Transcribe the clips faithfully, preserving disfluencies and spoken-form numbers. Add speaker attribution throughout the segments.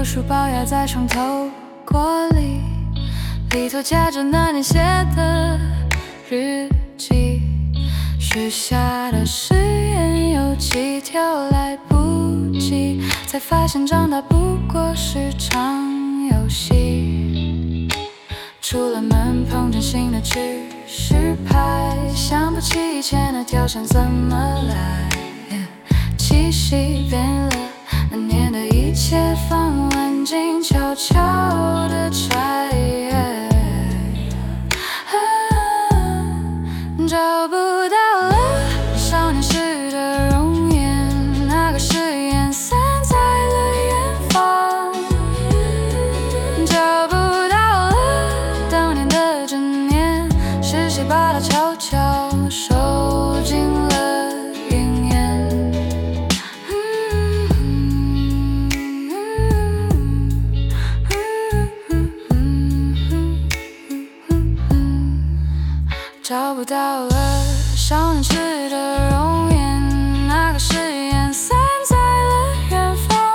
Speaker 1: 书包压在床头柜里，里头夹着那年写的日记，许下的誓言有几条来不及，才发现长大不过是场游戏。出了门碰见新的指示牌，想不起以前的条线怎么来，气息变了，那年的一切放完静，悄悄地拆，找不到了少年时的容颜，那个誓言散在了远方，找不到了当年的执念，是谁把它悄悄收进了云烟。找不到了少年时的容颜，那个誓言散在了远方，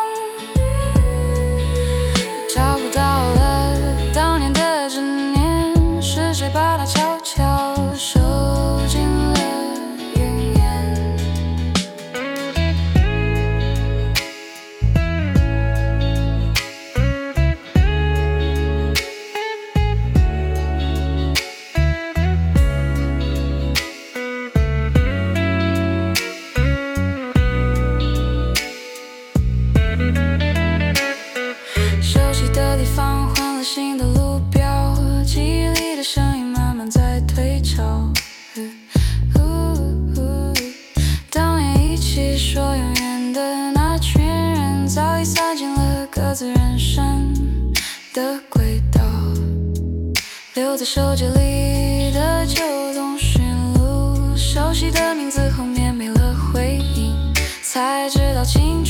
Speaker 1: 找不到了当年的执念，是谁把它悄悄收进了云烟。熟悉的地方换了新的路标，记忆里的声音慢慢在退潮。当年一起说永远的那群人，早已散进了各自人生的轨道，留在手机里的就总寻路，熟悉的名字后面没了回应，才知道今